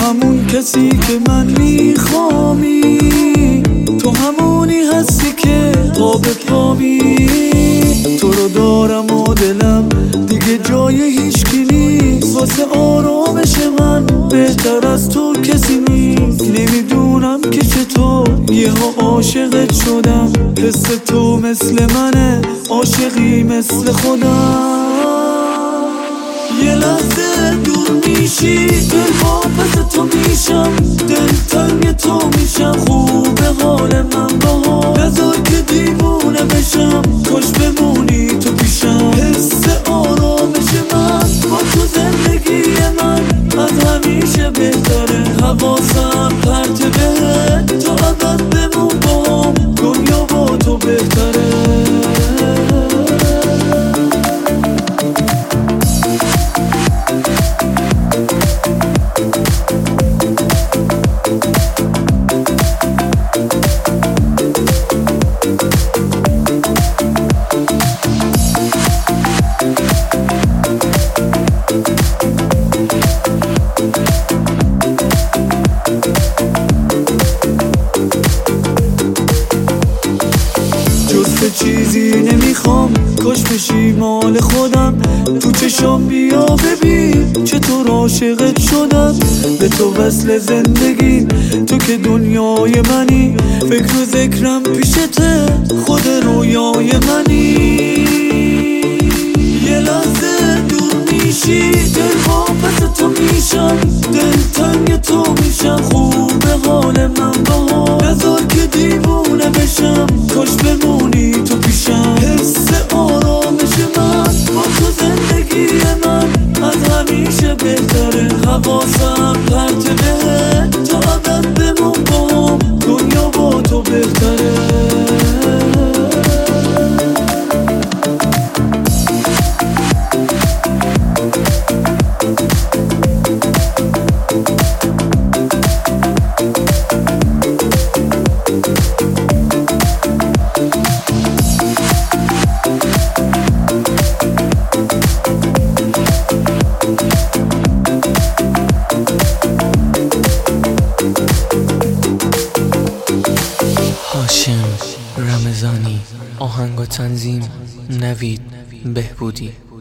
همون کسی که من میخوامی، تو همونی هستی که قاب پامی. تو رو دارم و دلم دیگه جای هیچکی نیست، واسه آرامش من بهتر از تو کسی نیست. نمیدونم که چطور یهو عاشقت شدم، حس تو مثل منه، عاشقی مثل خودم. یه لحظه دور میشی، دل واپس تو میشم، دل تنگ تو میشم. خوبه حال من باها، نذار که دیوونه بشم، کاش بمونی تو پیشم. حس آرامش من با تو زندگی من از همیشه بهتره. حواسم پرت بهت، تو ابد بمون باهم، دنیا با تو بهتره. چیزی نمیخوام، کاش بشی مال خودم. تو چشام بیا ببین چطور عاشقت شدم، به تو وصل زندگی، تو که دنیای منی. فکر و ذکرم پیشته، خود رویای منی. یه لحظه دور میشی، دل واپس تو میشم، دل تنگ تو میشم. خوبه حال من باها، نذار که دیوونه بشم، کاش بمونی تو پیشم. حس آرامش من با تو زندگی من از همیشه بهتره. حواسم پرت بهت، تو ابد بمون باهم، دنیا با تو بهتره. هاشم رمضانی، آهنگ و تنظیم نوید بهبودی.